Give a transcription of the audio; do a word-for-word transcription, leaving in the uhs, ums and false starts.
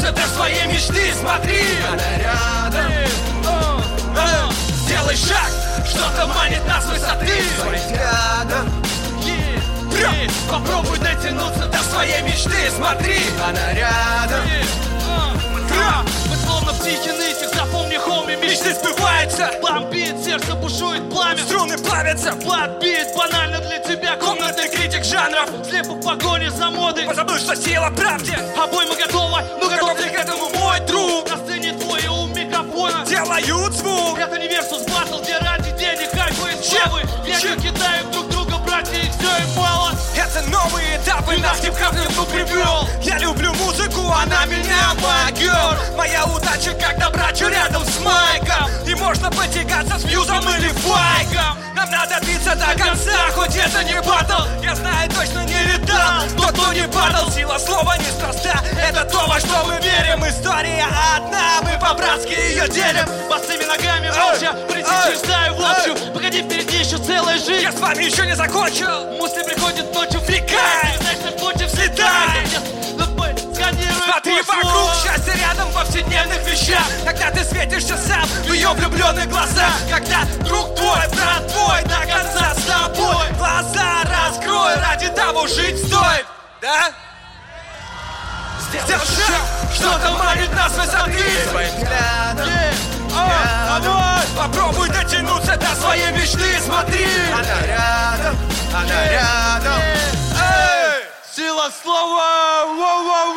дотянуться до своей мечты. Смотри, она рядом. Сделай шаг, что-то манит нас с высоты. Рядом. Попробуй дотянуться до своей мечты. Смотри, она рядом. Мы словно птичьи нытик, запомни, хоми, мечты сбываются. Бомбит, сердце бушует пламя, струны плавятся. Подбит, банально для тебя комнатный критик жанров. Слепо в погоне за модой, позабыл, что сила правде. Обойма готова, ну готов ли к этому мой друг? На сцене твой у микрофона делают звук. Это не версус батл, где ради денег кайфует славы. Века кидают друг друга, братья, и все им мало. Это новые этапы, нас хип-хоп не привел. Я люблю музыку, она меня могёт. Моя удача, когда брачу рядом с Майком. И можно потягаться с Фьюзом или Файком. Нам надо биться до конца, хоть это не батл. Я знаю, точно не видал тот, кто не падал. Сила слова неспроста, это то, во что мы верим. История одна, мы по-братски ее делим. Босыми ногами молча, притечаю в общую. Погоди, впереди еще целая жизнь. Я с вами еще не закончил. Мысли приходят ночью, фрикай. Значит, ночью взлетай. Смотри вокруг, счастье рядом в повседневных вещах. Когда ты светишься сам в ее влюбленные глаза. Когда друг твой, брат твой, до конца с тобой. Глаза раскрой, ради того жить стоит. Да? Сделай шаг, что-то манит нас с высоты. Своим взглядом. Попробуй дотянуться до своей мечты. Смотри, она рядом, она рядом. Сила слова.